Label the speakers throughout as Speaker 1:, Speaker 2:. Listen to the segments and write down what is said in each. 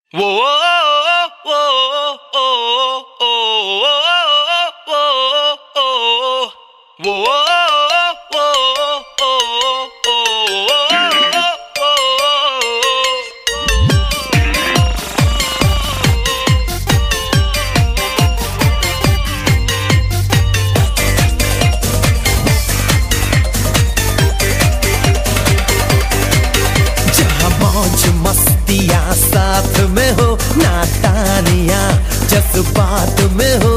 Speaker 1: वो
Speaker 2: मस्तियाँ साथ में हो, नादानियाँ जज्बात में हो।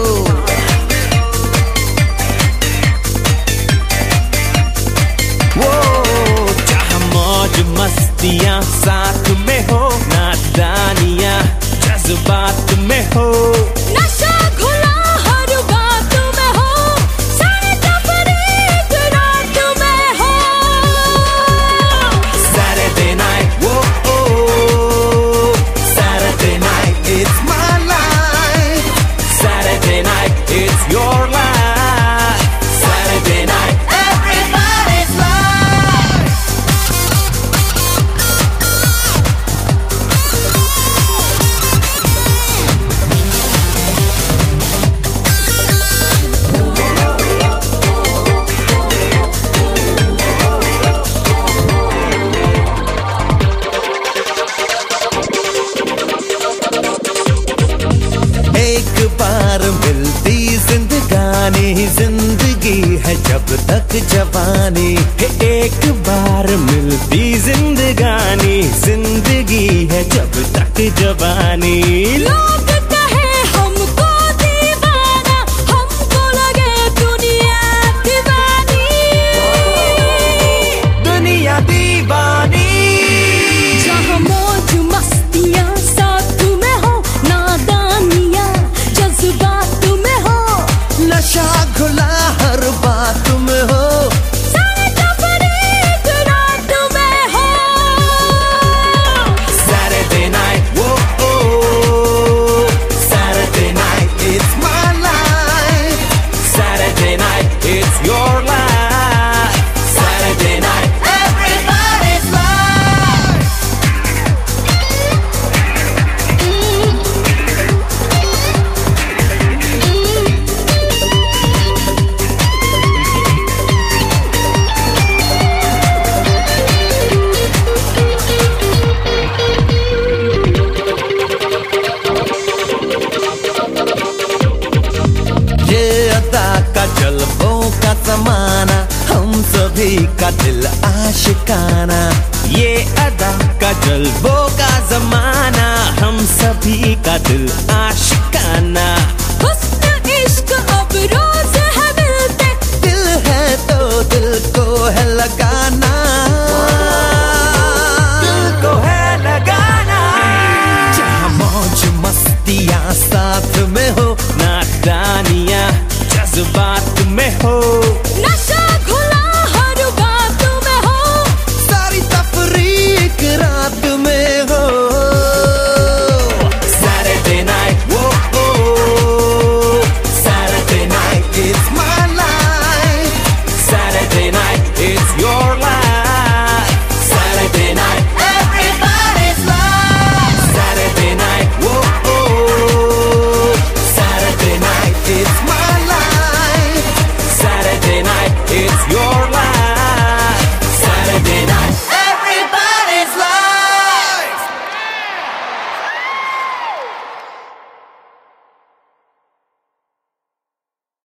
Speaker 2: वो जहाँ मौज मस्तियाँ साथ में हो, नादानियाँ जज्बात में हो।
Speaker 3: नशा घुला हर बात में हो, सारे तफरीक रात में हो।
Speaker 2: Saturday night, whoa, Saturday night, it's my life. Saturday night, it's your life. Saturday night, everybody's life. एक बार मिलती जिंदगानी, जिंदगी है जब तक जवानी। एक बार मिलती जिंदगानी, जिंदगी है जब तक जवानी।
Speaker 3: लोग कहे हमको दीवाना, हमको लगे दुनिया दीवानी।
Speaker 2: दुनिया दीवानी।
Speaker 3: जहाँ मौज मस्तियाँ साथ में हो, नादानियाँ जज्बात में हो।
Speaker 2: नशा घुला हर बात में हो,
Speaker 3: सारे तफरीक रात में हो।
Speaker 2: Saturday night, whoa, Saturday night, it's my life. Saturday night, it's your life. Saturday night, everybody's life. ये अदा का जलवों का जमाना, हम सभी का दिल आशिकाना। ये अदा का जलवों का जमाना, हम सभी का दिल आशिकाना।